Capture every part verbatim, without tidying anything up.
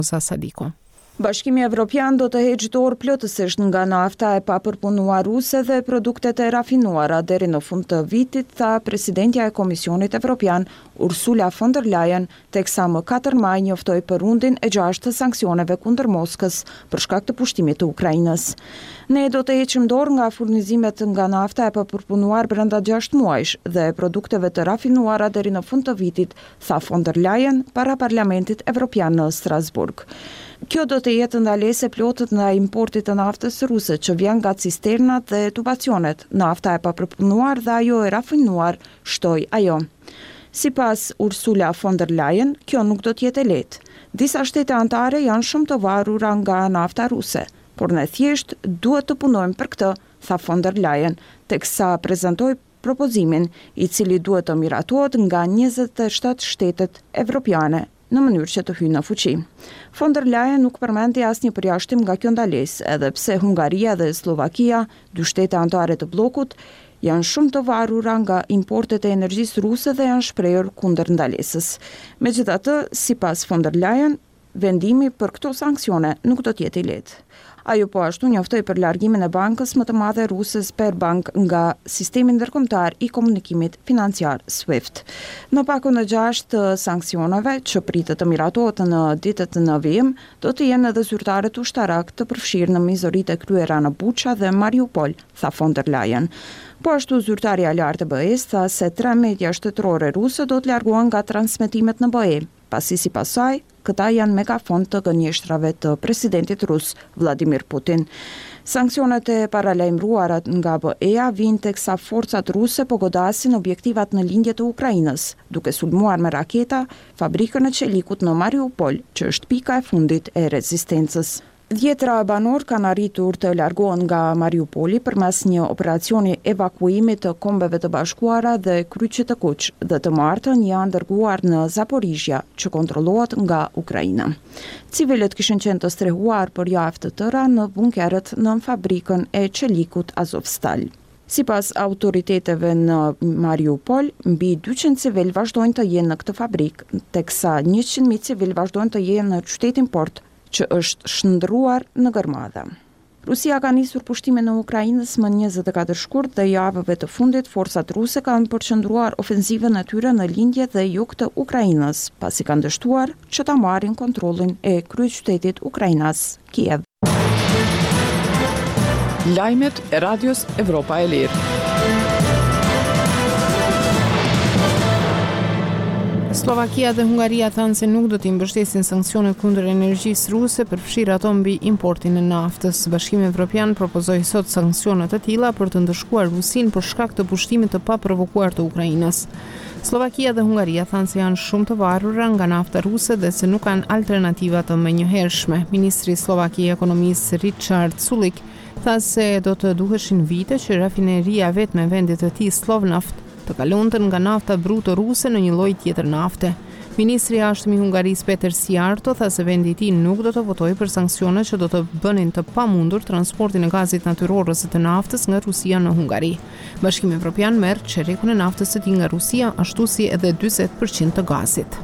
Sadiku. Bashkimi Evropian do të heqë dorë plotësisht nga nafta e papërpunuar ruse dhe produktet e rafinuara deri në fund të vitit, tha presidentja e Komisionit Evropian Ursula von der Leyen, teksa më katër maj njoftoi për rundin e gjashtë të sanksioneve kundër Moskës për shkak të pushtimit të Ukrainës. Ne do të heqim dorë nga furnizimet nga nafta e papërpunuar brenda gjashtë muajsh dhe produkteve të rafinuara deri në fund të vitit, tha von der Leyen para Parlamentit Evropian në Strasburg. Kjo do të jetë ndalese plotët nga importit të naftës ruse që vjen nga cisternat dhe tubacionet, nafta e papërpunuar dhe ajo e rafinuar, shtoi ajo. Sipas Ursula von der Leyen, kjo nuk do të jetë lehtë. Disa shtete anëtare janë shumë të varura nga nafta ruse, por ne thjesht duhet të punojmë për këtë, tha von der Leyen, teksa prezantoi propozimin i cili duhet të miratohet nga njëzet e shtatë shtetet evropiane në mënyrë që të hyjë në fuqi. Von der Leyen nuk përmendi asnjë përjashtim nga kjo ndalesë, edhe pse Hungaria dhe Slovakia, dy shtete anëtare të bllokut, janë shumë të varura nga importet e energjisë ruse dhe janë shprehur kundër ndalesës. Megjithatë, sipas von der Leyen, vendimi për këto sanksione nuk do të jetë i lehtë. Ajo po ashtu njoftoi për largimin e bankës më të madhe ruse Sberbank nga sistemi ndërkombëtar i komunikimit financiar SWIFT. Në pakun e gjashtë të sanksioneve që pritet të miratohet në ditët në vijim, do të jenë edhe zyrtarët ushtarak të përfshirë në mizoritë e kryera në Bucha dhe Mariupol, tha von der Leyen. Po ashtu zyrtarja e lartë e B E-s tha se tre media shtetërore ruse do të largohen nga transmetimet në B E, pasi sipas saj këta janë megafon të gënjeshtrave të presidentit rus Vladimir Putin. Sanksionet e paralajmëruara nga B E-a vijnë teksa forcat ruse po godasin objektivat në lindje të Ukrainës, duke sulmuar me raketa fabrikën e qelikut në Mariupol, që është pika e fundit e rezistencës. Dhjetra banor kanë arritur të largohen nga Mariupoli përmes një operacioni evakuimi të kombeve të bashkuara dhe kryqit të kuq, dhe të martën janë dërguar në Zaporizhia, që kontrollohet nga Ukraina. Civilët kishin qenë të strehuar për javë të tëra në bunkerët në fabrikën e qelikut Azovstal. Sipas autoriteteve në Mariupol, mbi dyqind civil vazhdojnë të jenë në këtë fabrikë, teksa njëqind mijë civil vazhdojnë të jenë në qytetin Port, që është shndruar në Gërmadha. Rusia ka nisur pushtimin në Ukrainës më njëzet e katër shkurt dhe javëve të fundit forcat ruse kanë përqendruar ofenzivën e tyre në lindje dhe jug të Ukrainës, pasi kanë dështuar që ta marrin kontrollin e kryeqytetit ukrainas, Kiev. Lajmet e Radios Evropa e Lirë. Slovakia dhe Hungaria thanë se nuk do të mbështesin sanksionet kundër energjisë ruse për fshirë ato mbi importin e naftës. Bashkimi Evropian propozoi sot sanksione të tilla për të ndëshkuar Rusinë për shkak të pushtimit të paprovokuar të Ukrainës. Slovakia dhe Hungaria thanë se janë shumë të varura nga nafta ruse dhe se nuk kanë alternativa të menjëhershme. Ministri i Slovakisë i Ekonomisë Richard Sulik tha se do të duheshin vite që rafineria vetme e vendit të tij Slovnaft të kalonte nga nafta bruto ruse në një lloj tjetër nafte. Ministri i Jashtëm i Hungarisë Peter Siarto tha se vendi i tij nuk do të votojë për sanksione që do të bënin të pamundur transportin e gazit natyror ose të naftës nga Rusia në Hungari. Bashkimi Evropian merr çerekun e naftës së tij nga Rusia, ashtu si edhe dyzet përqind të gazit.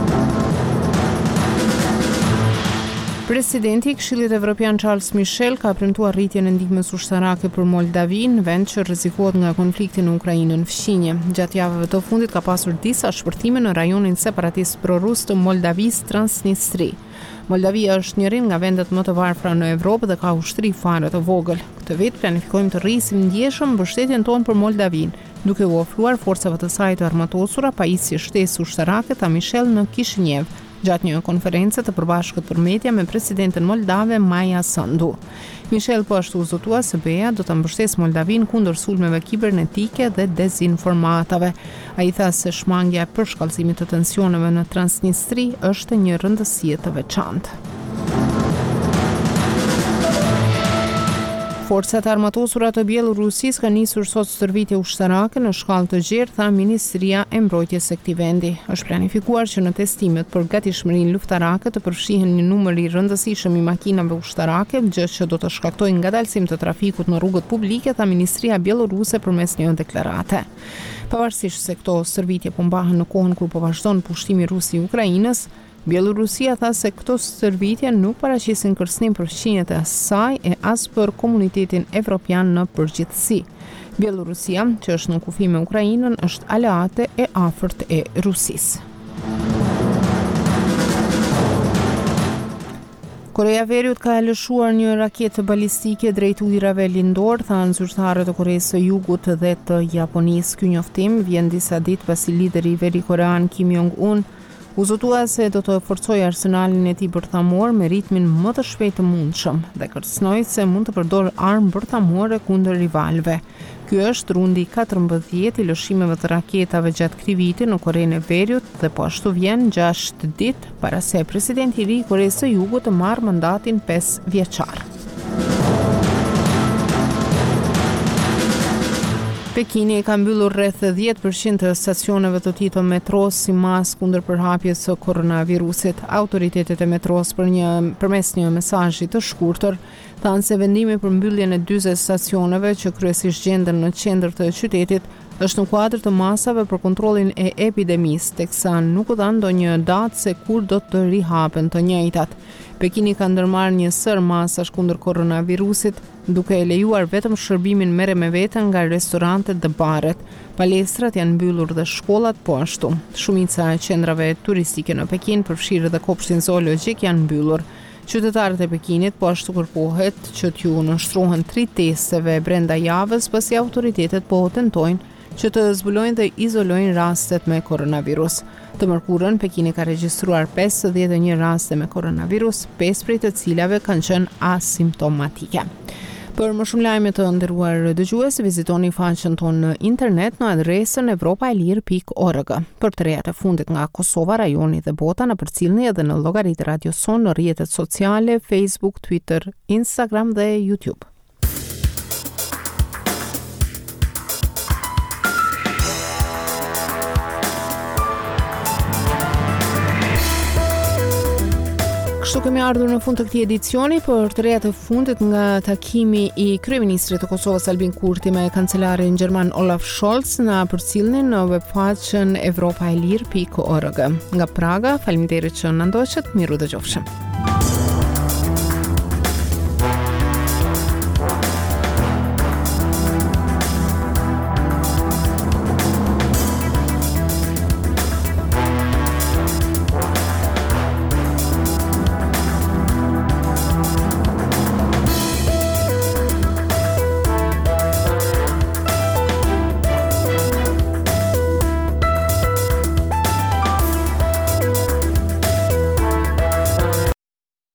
Presidenti i Këshillit Evropian Charles Michel ka premtuar rritjen e ndihmës ushtarake për Moldavin, vend që rrezikohet nga konflikti në Ukrainën fqinje. Gjatë javëve të fundit ka pasur disa shpërthime në rajonin separatist prorus të Moldavisë Transnistri. Moldavia është njëri nga vendet më të varfra në Evropë dhe ka ushtri fare të vogël. Këtë vit planifikojmë të rrisim ndjeshëm mbështetjen tonë për Moldavin, duke u ofruar forcave të saj të armatosura pajisje shtesë ushtarake, tha Michel në Kishinev, gjatë një konference të përbashkët për media me presidenten moldave Maja Sandu. Michel po ashtu zotua se B E-a do të mbështesë Moldavin kundër sulmeve kibernetike dhe dezinformatave. Ai tha se shmangja e përshkallëzimit të tensioneve në Transnistri është një rëndësie të veçantë. Forcat armatosura të Bielorusisë kanë nisur sot stërvitje ushtarake në shkallë të gjerë, tha Ministria e Mbrojtjes së këtij vendi. Është planifikuar që në testimet për gatishmërinë luftarake të përfshihen një numër i rëndësishëm i makinave ushtarake, gjë që do të shkaktojë ngadalësim të trafikut në rrugët publike, tha Ministria Bieloruse përmes një deklarate. Pavarësisht se këto stërvitje po mbahen në kohën kur po vazhdon pushtimi rus i Ukrainës, Bielorusia tha se këto stërvitje nuk paraqisin kërcënim për fqinjet e saj e as për komunitetin evropian në përgjithësi. Bielorusia, që është në kufi me Ukrainën, është aleate e afërt e Rusisë. Korea e Veriut ka lëshuar një raketë balistike drejt ujrave lindor, thanë zyrtarët e Koreasë së Jugut dhe të Japonisë. Ky njoftim vjen disa ditë pasi lideri veri-korean Kim Jong-un u zotua se do të forcojë arsenalin e tij bërthamor me ritmin më të shpejtë të mundshëm dhe kërcënoi se mund të përdorë armë bërthamore kundër rivalëve. Ky është rundi katërmbëdhjetë i lëshimeve të raketave gjatë këtij viti në Korenë e Veriut dhe po ashtu vjen gjashtë ditë para se presidenti i ri i Koreasë së Jugut të marrë mandatin pesë vjeçar. Pekini ka mbyllur rreth dhjetë përqind të stacioneve të tij të metros si masë kundër përhapjes së koronavirusit. Autoritetet e metros për një përmes një mesazhi të shkurtër thanë se vendimi për mbylljen e dyzet stacioneve që kryesisht gjenden në qendër të qytetit është në kuadër të masave për kontrollin e epidemisë, teksa nuk u dha ndonjë datë se kur do të rihapen të njëjtat. Pekini ka ndërmarrë një sër masash kundër koronavirusit, duke e lejuar vetëm shërbimin merre me vete nga restorantet dhe baret. Palestrat janë mbyllur dhe shkollat po ashtu. Shumica e qendrave turistike në Pekin, përfshirë dhe kopshtin zoologjik, janë mbyllur. Qytetarët e Pekinit po ashtu kërkohet që t'ju nështrohen tri testeve brenda javës, pasi autoritetet po tentojnë që të zbulojnë dhe izolojnë rastet me koronavirus. Të mërkurën, Pekini ka regjistruar pesëdhjetë e një raste me koronavirus, pesë prej të cilave kanë qenë asimptomatike. Për më shumë lajme të nderuar dëgjues, vizitoni faqen tonë në internet në adresën evropaelir pikë org. Për të rejat e fundit nga Kosova, rajoni dhe bota, na përcillni edhe në llogaritë Radio Son në rrjetet sociale, Facebook, Twitter, Instagram dhe YouTube. Kështu kemi ardhur në fund të këtij edicioni. Për të rejat e fundit nga takimi i kryeministrit të Kosovës Albin Kurti me kancelarin gjerman Olaf Scholz, na përcillni në webfaqen evropaelir pikë org. Nga Praga, faleminderit që na ndoqët, miru dëgjofshëm.